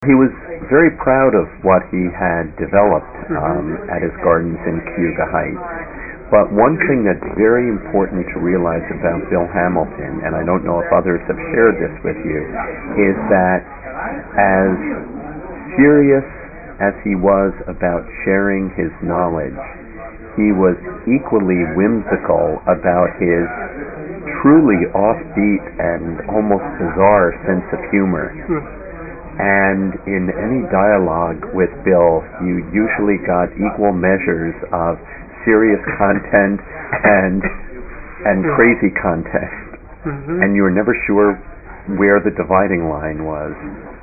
He was very proud of what he had developed at his gardens in Cayuga Heights. But one thing that's very important to realize about Bill Hamilton, and I don't know if others have shared this with you, is that as serious as he was about sharing his knowledge, he was equally whimsical about his truly offbeat and almost bizarre sense of humor. And in any dialogue with Bill, you usually got equal measures of serious content and crazy content. And you were never sure where the dividing line was.